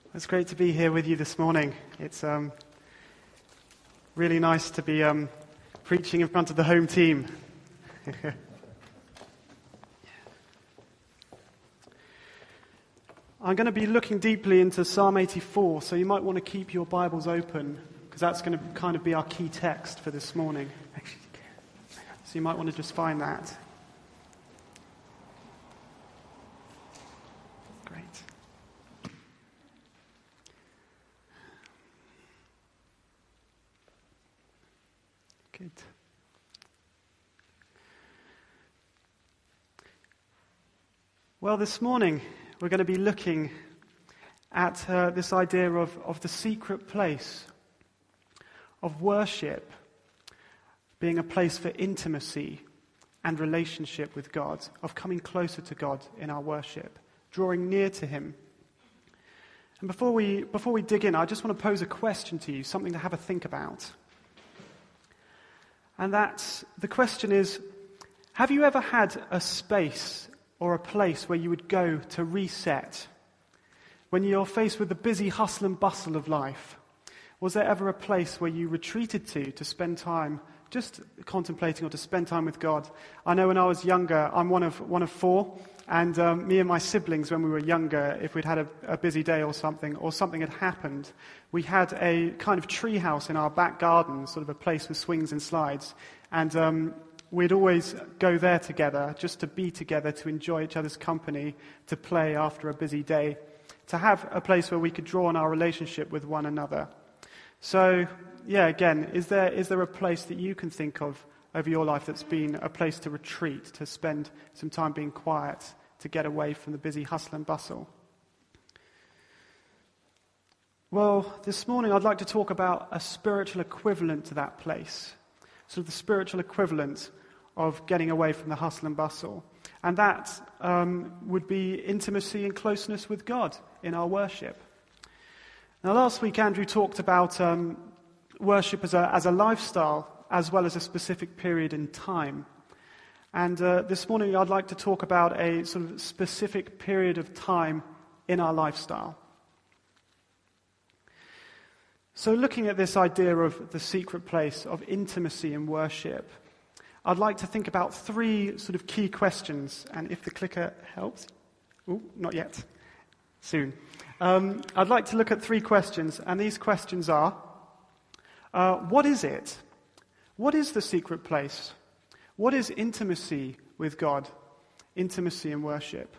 It's great to be here with you this morning. It's really nice to be preaching in front of the home team. I'm going to be looking deeply into Psalm 84, so you might want to keep your Bibles open, because that's going to kind of be our key text for this morning. So you might want to just find that. Great. Good. Well, this morning we're going to be looking at this idea of the secret place, of worship being a place for intimacy and relationship with God, of coming closer to God in our worship, drawing near to Him. And before we dig in, I just want to pose a question to you, something to have a think about. And the question is, have you ever had a space or a place where you would go to reset when you're faced with the busy hustle and bustle of life? Was there ever a place where you retreated to spend time just contemplating or to spend time with God? I know when I was younger, I'm one of four, and me and my siblings, when we were younger, if we'd had a busy day or something had happened, we had a kind of tree house in our back garden, sort of a place with swings and slides, and we'd always go there together, just to be together, to enjoy each other's company, to play after a busy day, to have a place where we could draw on our relationship with one another. So, yeah, again, is there a place that you can think of over your life that's been a place to retreat, to spend some time being quiet, to get away from the busy hustle and bustle? Well, this morning I'd like to talk about a spiritual equivalent to that place, sort of the spiritual equivalent of getting away from the hustle and bustle. And that would be intimacy and closeness with God in our worship. Now, last week Andrew talked about worship as a lifestyle as well as a specific period in time. And this morning I'd like to talk about a sort of specific period of time in our lifestyle. So looking at this idea of the secret place, of intimacy and worship, I'd like to think about three sort of key questions. And if the clicker helps, not yet, soon. I'd like to look at three questions, and these questions are, what is it? What is the secret place? What is intimacy with God? Intimacy and worship.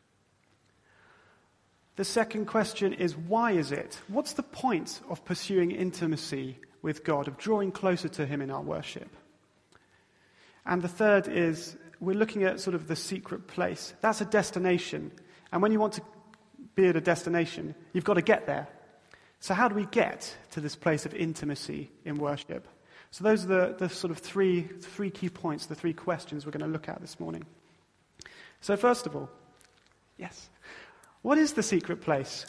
The second question is, why is it? What's the point of pursuing intimacy with God, of drawing closer to Him in our worship? And the third is, we're looking at sort of the secret place. That's a destination. And when you want to be at a destination, you've got to get there. So how do we get to this place of intimacy in worship? So those are the sort of three key points, the three questions we're going to look at this morning. So first of all, yes, what is the secret place?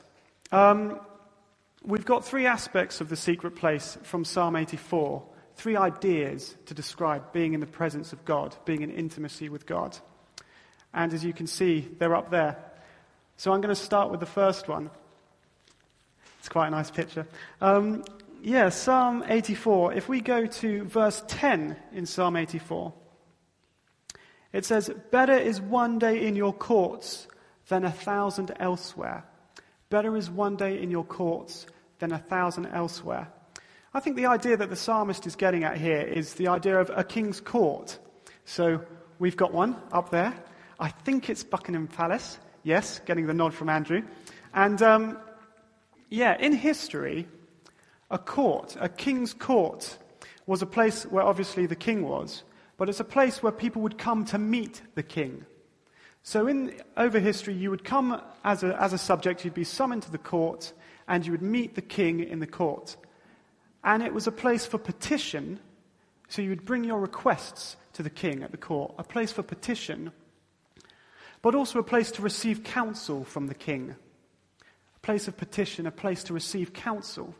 We've got three aspects of the secret place from Psalm 84, three ideas to describe being in the presence of God, being in intimacy with God. And as you can see, they're up there. So I'm going to start with the first one. It's quite a nice picture. Psalm 84. If we go to verse 10 in Psalm 84, it says, "Better is one day in your courts than 1,000 elsewhere." Better is one day in your courts than 1,000 elsewhere. I think the idea that the psalmist is getting at here is the idea of a king's court. So we've got one up there. I think it's Buckingham Palace. Yes, getting the nod from Andrew. And in history, a king's court, was a place where obviously the king was, but it's a place where people would come to meet the king. So over history, you would come as a subject, you'd be summoned to the court, and you would meet the king in the court. And it was a place for petition, so you would bring your requests to the king at the court, a place for petition, but also a place to receive counsel from the king. A place of petition, a place to receive counsel.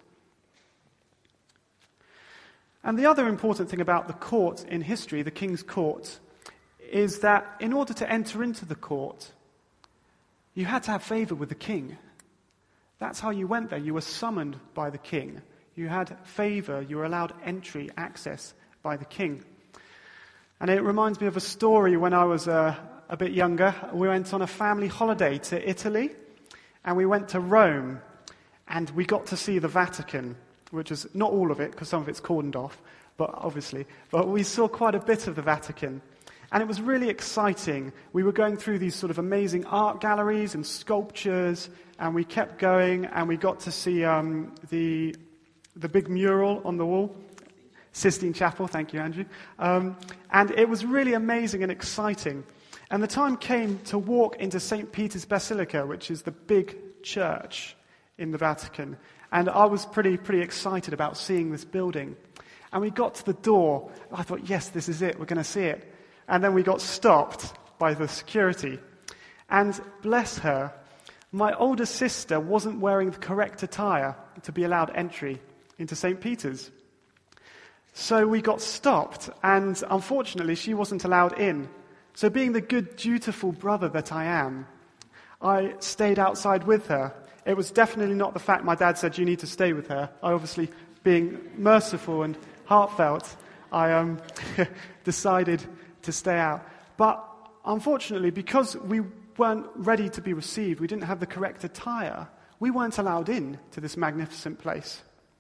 And the other important thing about the court in history, the king's court, is that in order to enter into the court, you had to have favor with the king. That's how you went there. You were summoned by the king. You had favor. You were allowed entry, access by the king. And it reminds me of a story when I was a bit younger. We went on a family holiday to Italy, and we went to Rome, and we got to see the Vatican, which is not all of it, because some of it's cordoned off, but we saw quite a bit of the Vatican. And it was really exciting. We were going through these sort of amazing art galleries and sculptures, and we kept going, and we got to see the big mural on the wall, Sistine Chapel. Thank you, Andrew. And it was really amazing and exciting. And the time came to walk into St. Peter's Basilica, which is the big church in the Vatican. And I was pretty excited about seeing this building. And we got to the door. I thought, yes, this is it. We're going to see it. And then we got stopped by the security. And bless her, my older sister wasn't wearing the correct attire to be allowed entry into St. Peter's. So we got stopped, and unfortunately she wasn't allowed in. So being the good, dutiful brother that I am, I stayed outside with her. It was definitely not the fact my dad said you need to stay with her. I obviously, being merciful and heartfelt, I decided to stay out. But unfortunately, because we weren't ready to be received, we didn't have the correct attire, we weren't allowed in to this magnificent place.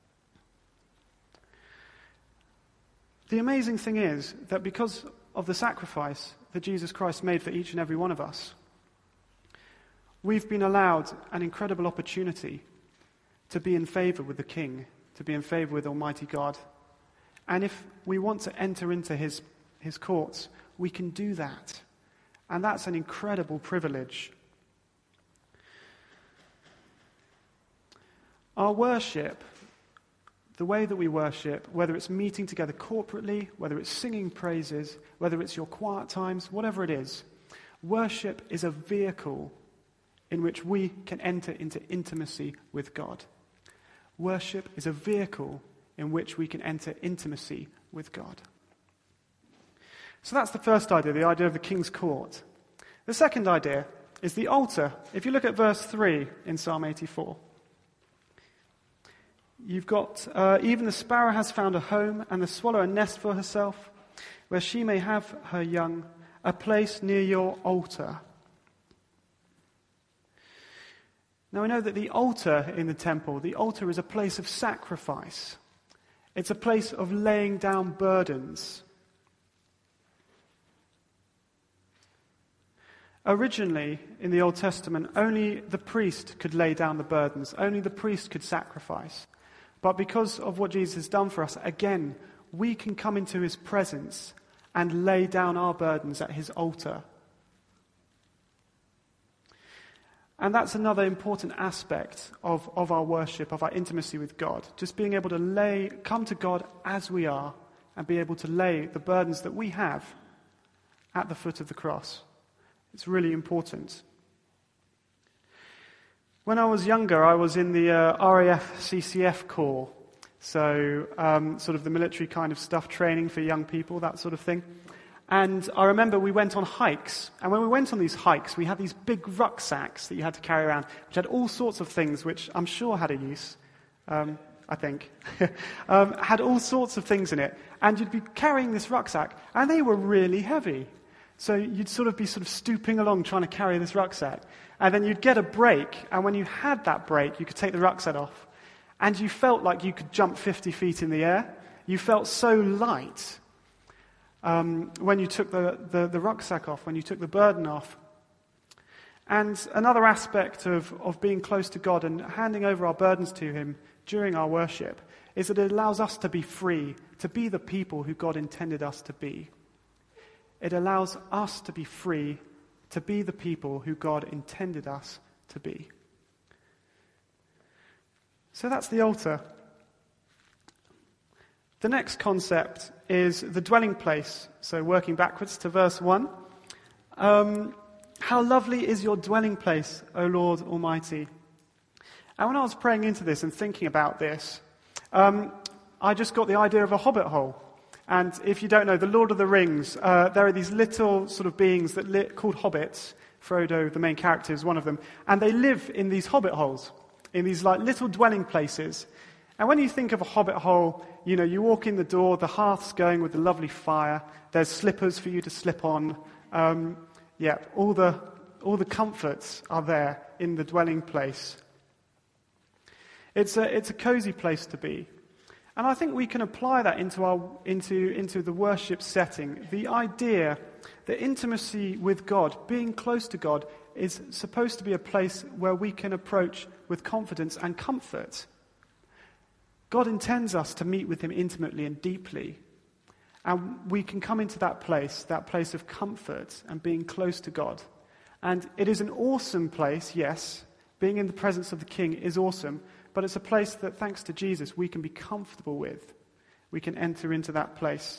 The amazing thing is that because of the sacrifice that Jesus Christ made for each and every one of us, we've been allowed an incredible opportunity to be in favor with the King, to be in favor with Almighty God. And if we want to enter into his courts, we can do that. And that's an incredible privilege. Our worship, the way that we worship, whether it's meeting together corporately, whether it's singing praises, whether it's your quiet times, whatever it is, worship is a vehicle in which we can enter into intimacy with God. Worship is a vehicle in which we can enter intimacy with God. So that's the first idea, the idea of the king's court. The second idea is the altar. If you look at verse 3 in Psalm 84, you've got, even the sparrow has found a home, and the swallow a nest for herself, where she may have her young, a place near your altar. Now we know that the altar in the temple, the altar is a place of sacrifice. It's a place of laying down burdens. Originally, in the Old Testament, only the priest could lay down the burdens. Only the priest could sacrifice. But because of what Jesus has done for us, again, we can come into his presence and lay down our burdens at his altar. And that's another important aspect of our worship, of our intimacy with God. Just being able to come to God as we are and be able to lay the burdens that we have at the foot of the cross. It's really important. When I was younger, I was in the RAF CCF Corps. So sort of the military kind of stuff, training for young people, that sort of thing. And I remember we went on hikes. And when we went on these hikes, we had these big rucksacks that you had to carry around, which had all sorts of things, which I'm sure had a use, I think. Had all sorts of things in it. And you'd be carrying this rucksack, and they were really heavy. So you'd be stooping along trying to carry this rucksack. And then you'd get a break, and when you had that break, you could take the rucksack off. And you felt like you could jump 50 feet in the air. You felt so light when you took the rucksack off, when you took the burden off. And another aspect of being close to God and handing over our burdens to him during our worship is that it allows us to be free, to be the people who God intended us to be. It allows us to be free, to be the people who God intended us to be. So that's the altar. The next concept is the dwelling place. So working backwards to verse 1. How lovely is your dwelling place, O Lord Almighty. And when I was praying into this and thinking about this, I just got the idea of a hobbit hole. And if you don't know, the Lord of the Rings, there are these little sort of beings called hobbits. Frodo, the main character, is one of them. And they live in these hobbit holes. in these like little dwelling places. And when you think of a hobbit hole, you walk in the door, the hearth's going with the lovely fire, there's slippers for you to slip on. All the comforts are there in the dwelling place. It's a cozy place to be. And I think we can apply that into the worship setting. The idea that intimacy with God, being close to God, is supposed to be a place where we can approach with confidence and comfort. God intends us to meet with him intimately and deeply. And we can come into that place of comfort and being close to God. And it is an awesome place, yes. Being in the presence of the King is awesome. But it's a place that, thanks to Jesus, we can be comfortable with. We can enter into that place.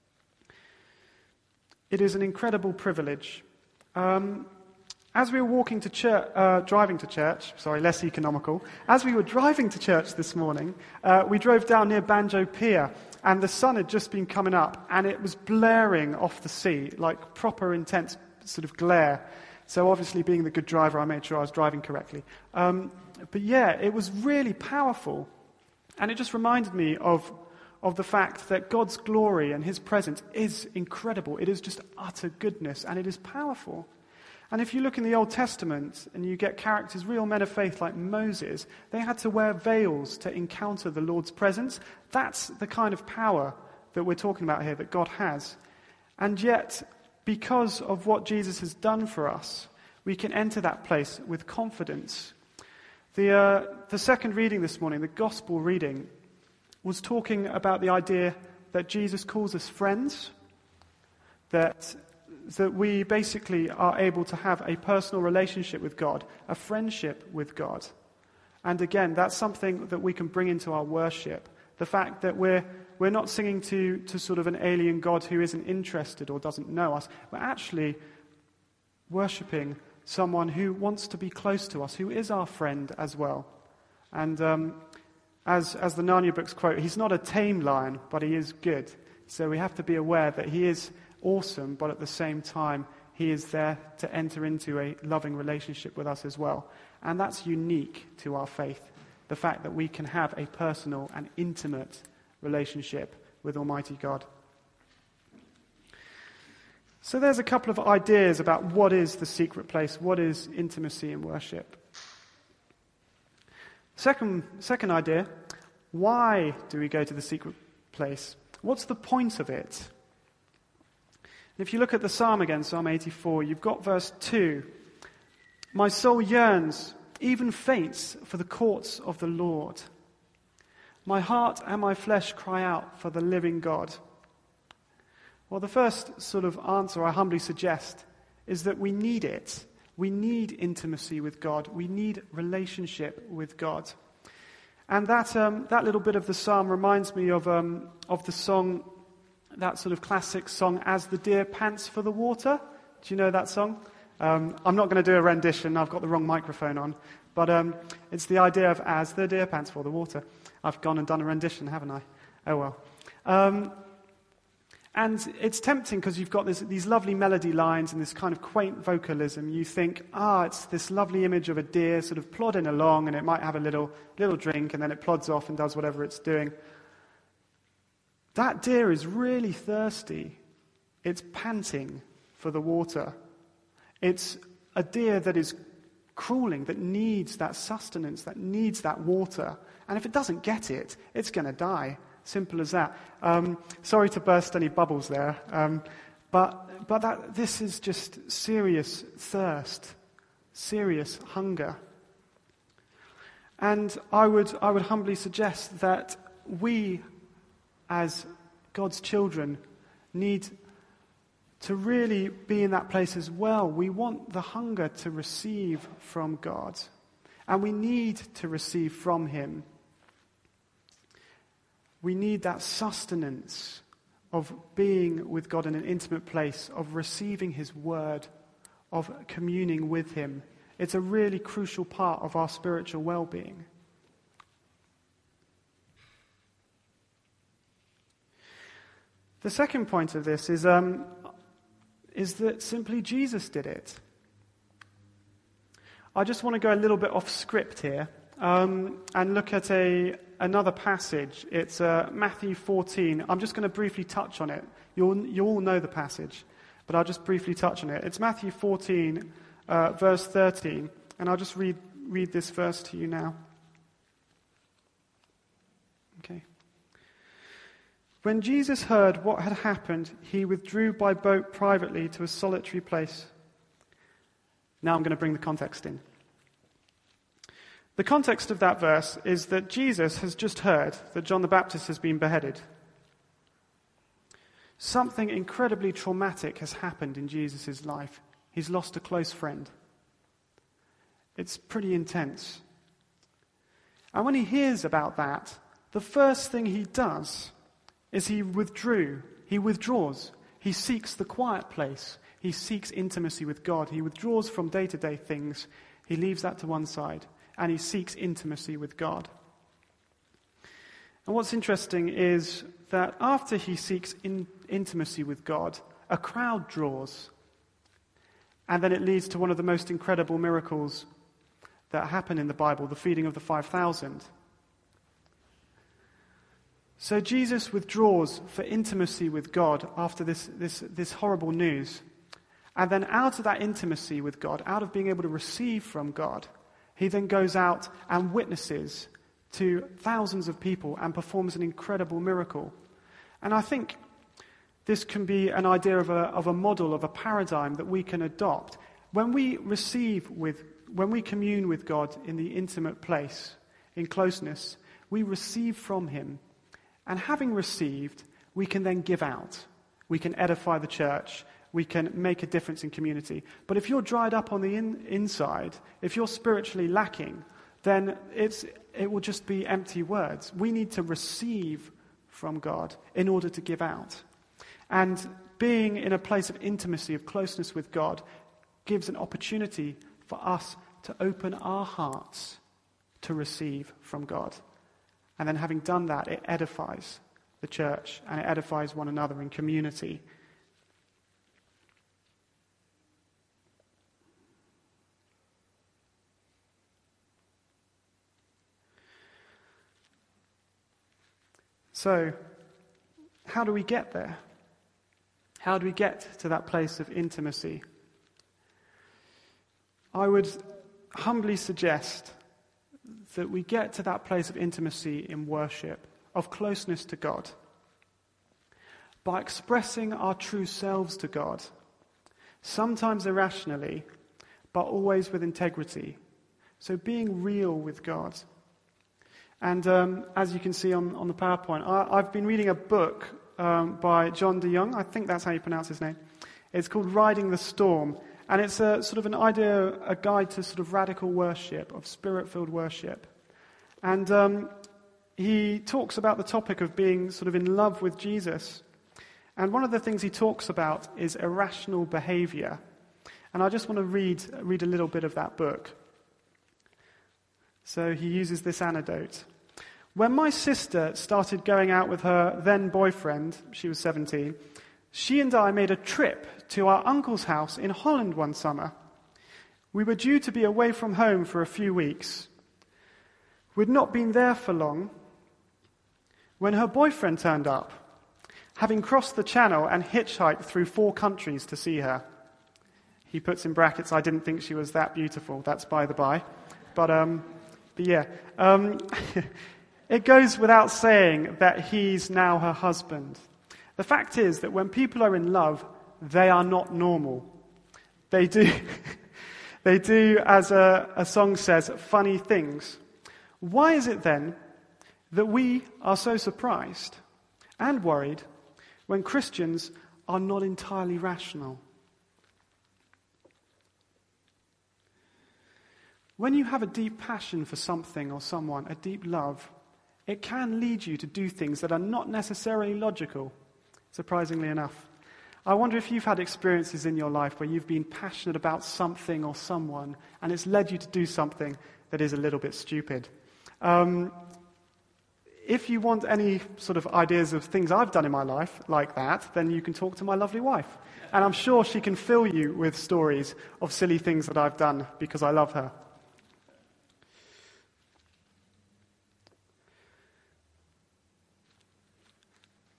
It is an incredible privilege. As we were walking to church, driving to church, less economical. As we were driving to church this morning, we drove down near Banjo Pier, and the sun had just been coming up, and it was blaring off the sea, like proper intense sort of glare. So obviously, being the good driver, I made sure I was driving correctly. But it was really powerful. And it just reminded me of the fact that God's glory and his presence is incredible. It is just utter goodness, and it is powerful. And if you look in the Old Testament and you get characters, real men of faith like Moses, they had to wear veils to encounter the Lord's presence. That's the kind of power that we're talking about here, that God has. And yet, because of what Jesus has done for us, we can enter that place with confidence. The second reading this morning, the gospel reading, was talking about the idea that Jesus calls us friends, that we basically are able to have a personal relationship with God, a friendship with God. And again, that's something that we can bring into our worship. The fact that we're not singing to sort of an alien God who isn't interested or doesn't know us. We're actually worshipping someone who wants to be close to us, who is our friend as well. And as the Narnia books quote, he's not a tame lion, but he is good. So we have to be aware that he is awesome, but at the same time, he is there to enter into a loving relationship with us as well. And that's unique to our faith, the fact that we can have a personal and intimate relationship with Almighty God. So there's a couple of ideas about what is the secret place, what is intimacy in worship. Second idea, why do we go to the secret place? What's the point of it? If you look at the psalm again, Psalm 84, you've got verse 2. My soul yearns, even faints, for the courts of the Lord. My heart and my flesh cry out for the living God. Well, the first sort of answer I humbly suggest is that we need it. We need intimacy with God. We need relationship with God. And that little bit of the psalm reminds me of the song, that sort of classic song, As the Deer Pants for the Water. Do you know that song? I'm not going to do a rendition. I've got the wrong microphone on. But it's the idea of As the Deer Pants for the Water. I've gone and done a rendition, haven't I? Oh well. And it's tempting because you've got these lovely melody lines and this kind of quaint vocalism. You think, it's this lovely image of a deer sort of plodding along, and it might have a little drink, and then it plods off and does whatever it's doing. That deer is really thirsty. It's panting for the water. It's a deer that is crawling, that needs that sustenance, that needs that water. And if it doesn't get it, it's going to die. Simple as that. Sorry to burst any bubbles there, but this is just serious thirst, serious hunger. And I would humbly suggest that we, as God's children, need to really be in that place as well. We want the hunger to receive from God, and we need to receive from him. We need that sustenance of being with God in an intimate place, of receiving his word, of communing with him. It's a really crucial part of our spiritual well-being. The second point of this is that simply Jesus did it. I just want to go a little bit off script here and look at another passage. It's Matthew 14. I'm just going to briefly touch on it. You all know the passage, but I'll just briefly touch on it. It's Matthew 14, verse 13, and I'll just read this verse to you now. Okay. When Jesus heard what had happened, he withdrew by boat privately to a solitary place. Now I'm going to bring the context in. The context of that verse is that Jesus has just heard that John the Baptist has been beheaded. Something incredibly traumatic has happened in Jesus' life. He's lost a close friend. It's pretty intense. And when he hears about that, the first thing he does is he withdraws. He seeks the quiet place. He seeks intimacy with God. He withdraws from day-to-day things. He leaves that to one side, and he seeks intimacy with God. And what's interesting is that after he seeks intimacy with God, a crowd draws. And then it leads to one of the most incredible miracles that happen in the Bible, the feeding of the 5,000. So Jesus withdraws for intimacy with God after this horrible news. And then out of that intimacy with God, out of being able to receive from God, he then goes out and witnesses to thousands of people and performs an incredible miracle. And I think this can be an idea of a model, of a paradigm that we can adopt. When we commune with God in the intimate place, in closeness, we receive from him. And having received, we can then give out. We can edify the church. We can make a difference in community. But if you're dried up on the inside, if you're spiritually lacking, then it will just be empty words. We need to receive from God in order to give out. And being in a place of intimacy, of closeness with God, gives an opportunity for us to open our hearts to receive from God. And then having done that, it edifies the church and it edifies one another in community. So, how do we get there? How do we get to that place of intimacy? I would humbly suggest that we get to that place of intimacy in worship, of closeness to God, by expressing our true selves to God, sometimes irrationally, but always with integrity. So being real with God. And as you can see on the PowerPoint, I've been reading a book by John de Jong. I think that's how you pronounce his name. It's called Riding the Storm. And it's a sort of an idea, a guide to sort of radical worship, of spirit-filled worship. And he talks about the topic of being sort of in love with Jesus. And one of the things he talks about is irrational behavior. And I just want to read a little bit of that book. So he uses this anecdote. When my sister started going out with her then boyfriend, she was 17, she and I made a trip to our uncle's house in Holland one summer. We were due to be away from home for a few weeks. We'd not been there for long when her boyfriend turned up, having crossed the channel and hitchhiked through 4 countries to see her. He puts in brackets, I didn't think she was that beautiful. That's by the by. But yeah. It goes without saying that he's now her husband. The fact is that when people are in love, they are not normal. They do, as a song says, funny things. Why is it then that we are so surprised and worried when Christians are not entirely rational? When you have a deep passion for something or someone, a deep love, it can lead you to do things that are not necessarily logical, surprisingly enough. I wonder if you've had experiences in your life where you've been passionate about something or someone, and it's led you to do something that is a little bit stupid. If you want any sort of ideas of things I've done in my life like that, then you can talk to my lovely wife. And I'm sure she can fill you with stories of silly things that I've done because I love her.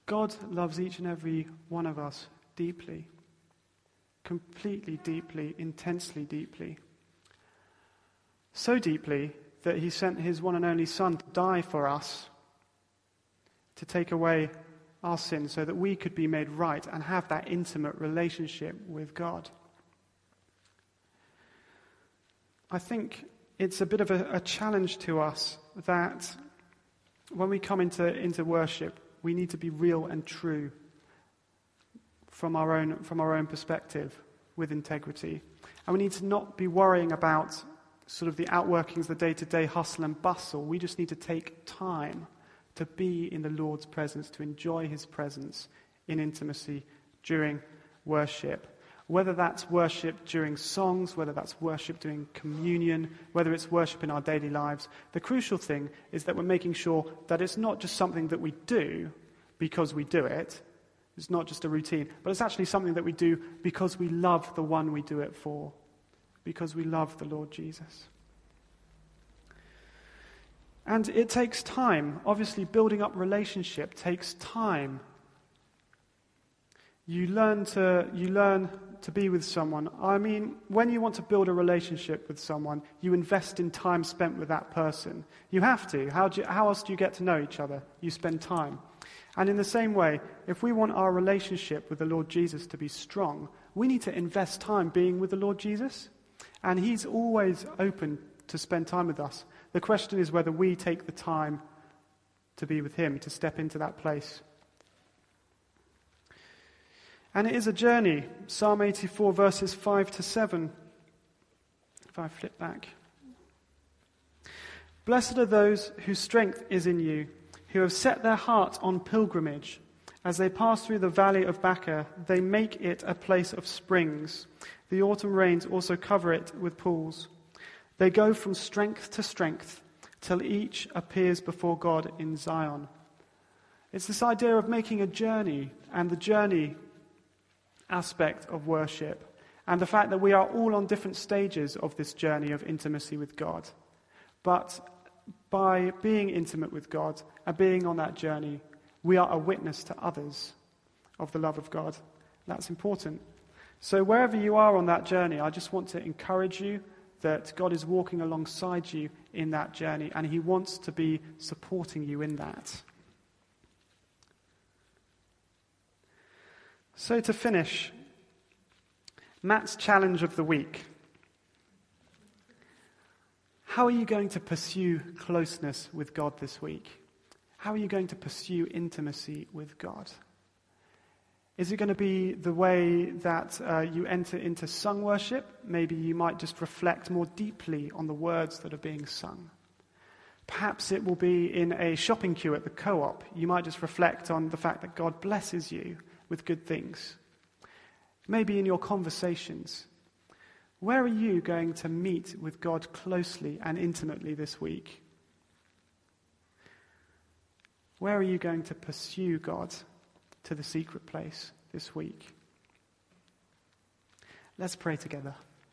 God loves each and every one of us deeply, completely deeply, intensely deeply. So deeply that he sent his one and only Son to die for us, to take away our sins so that we could be made right and have that intimate relationship with God. I think it's a bit of a challenge to us that when we come into worship, we need to be real and true from our own perspective with integrity. And we need to not be worrying about sort of the outworkings, the day-to-day hustle and bustle. We just need to take time to be in the Lord's presence, to enjoy his presence in intimacy during worship. Whether that's worship during songs, whether that's worship during communion, whether it's worship in our daily lives, the crucial thing is that we're making sure that it's not just something that we do because we do it. It's not just a routine, but it's actually something that we do because we love the one we do it for, because we love the Lord Jesus. And it takes time. Obviously, building up relationship takes time. You learn to be with someone. I mean, when you want to build a relationship with someone, you invest in time spent with that person. You have to. How else do you get to know each other? You spend time. And in the same way, if we want our relationship with the Lord Jesus to be strong, we need to invest time being with the Lord Jesus. And he's always open to spend time with us. The question is whether we take the time to be with him, to step into that place. And it is a journey. Psalm 84 verses 5 to 7. If I flip back. Blessed are those whose strength is in you, who have set their heart on pilgrimage. As they pass through the valley of Baca, they make it a place of springs. The autumn rains also cover it with pools. They go from strength to strength, till each appears before God in Zion. It's this idea of making a journey, and the journey aspect of worship, and the fact that we are all on different stages of this journey of intimacy with God. But by being intimate with God and being on that journey, we are a witness to others of the love of God. That's important. So wherever you are on that journey, I just want to encourage you that God is walking alongside you in that journey, and he wants to be supporting you in that. So to finish, Matt's challenge of the week. How are you going to pursue closeness with God this week? How are you going to pursue intimacy with God? Is it going to be the way that you enter into sung worship? Maybe you might just reflect more deeply on the words that are being sung. Perhaps it will be in a shopping queue at the co-op. You might just reflect on the fact that God blesses you with good things. Maybe in your conversations. Where are you going to meet with God closely and intimately this week? Where are you going to pursue God to the secret place this week? Let's pray together.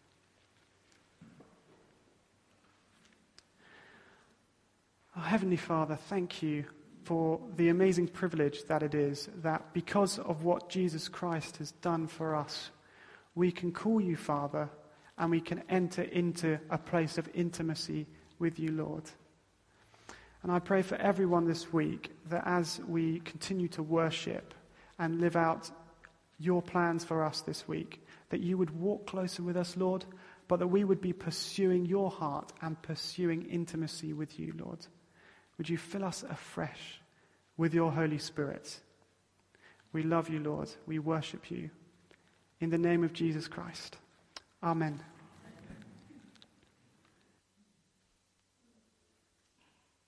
Oh, Heavenly Father, thank you for the amazing privilege that it is that because of what Jesus Christ has done for us, we can call you Father and we can enter into a place of intimacy with you, Lord. And I pray for everyone this week that as we continue to worship and live out your plans for us this week, that you would walk closer with us, Lord, but that we would be pursuing your heart and pursuing intimacy with you, Lord. Would you fill us afresh with your Holy Spirit? We love you, Lord. We worship you. In the name of Jesus Christ. Amen.